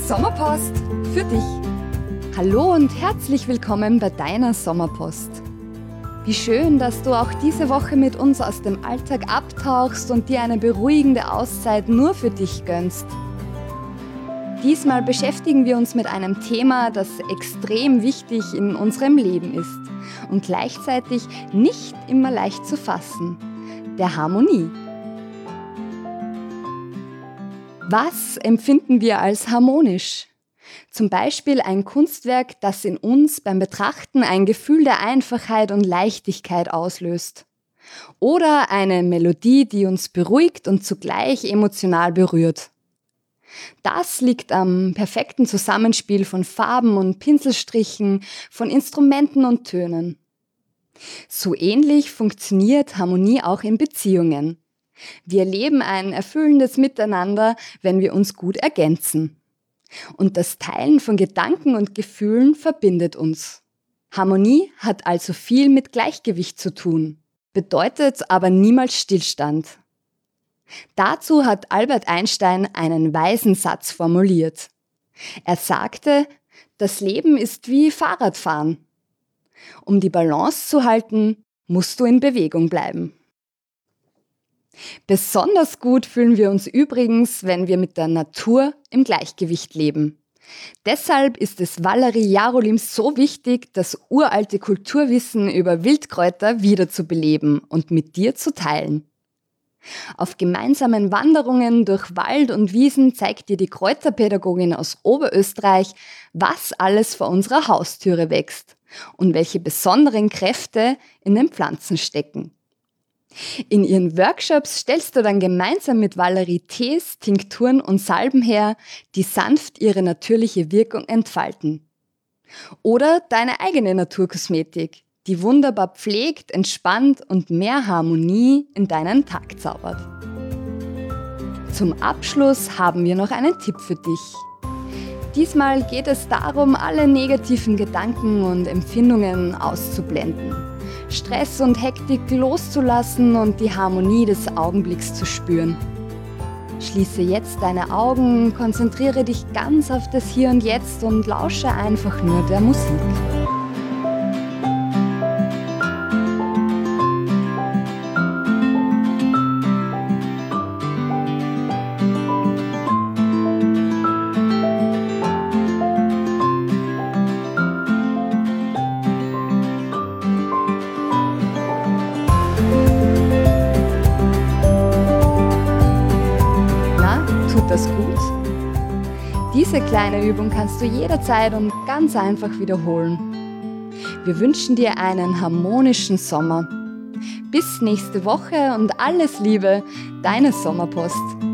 Sommerpost für dich. Hallo und herzlich willkommen bei deiner Sommerpost. Wie schön, dass du auch diese Woche mit uns aus dem Alltag abtauchst und dir eine beruhigende Auszeit nur für dich gönnst. Diesmal beschäftigen wir uns mit einem Thema, das extrem wichtig in unserem Leben ist und gleichzeitig nicht immer leicht zu fassen: der Harmonie. Was empfinden wir als harmonisch? Zum Beispiel ein Kunstwerk, das in uns beim Betrachten ein Gefühl der Einfachheit und Leichtigkeit auslöst. Oder eine Melodie, die uns beruhigt und zugleich emotional berührt. Das liegt am perfekten Zusammenspiel von Farben und Pinselstrichen, von Instrumenten und Tönen. So ähnlich funktioniert Harmonie auch in Beziehungen. Wir leben ein erfüllendes Miteinander, wenn wir uns gut ergänzen. Und das Teilen von Gedanken und Gefühlen verbindet uns. Harmonie hat also viel mit Gleichgewicht zu tun, bedeutet aber niemals Stillstand. Dazu hat Albert Einstein einen weisen Satz formuliert. Er sagte, das Leben ist wie Fahrradfahren. Um die Balance zu halten, musst du in Bewegung bleiben. Besonders gut fühlen wir uns übrigens, wenn wir mit der Natur im Gleichgewicht leben. Deshalb ist es Valerie Jarolím so wichtig, das uralte Kulturwissen über Wildkräuter wiederzubeleben und mit dir zu teilen. Auf gemeinsamen Wanderungen durch Wald und Wiesen zeigt dir die Kräuterpädagogin aus Oberösterreich, was alles vor unserer Haustüre wächst und welche besonderen Kräfte in den Pflanzen stecken. In ihren Workshops stellst du dann gemeinsam mit Valerie Tees, Tinkturen und Salben her, die sanft ihre natürliche Wirkung entfalten. Oder deine eigene Naturkosmetik, die wunderbar pflegt, entspannt und mehr Harmonie in deinen Tag zaubert. Zum Abschluss haben wir noch einen Tipp für dich. Diesmal geht es darum, alle negativen Gedanken und Empfindungen auszublenden. Stress und Hektik loszulassen und die Harmonie des Augenblicks zu spüren. Schließe jetzt deine Augen, konzentriere dich ganz auf das Hier und Jetzt und lausche einfach nur der Musik. Tut das gut? Diese kleine Übung kannst du jederzeit und ganz einfach wiederholen. Wir wünschen dir einen harmonischen Sommer. Bis nächste Woche und alles Liebe, deine Sommerpost.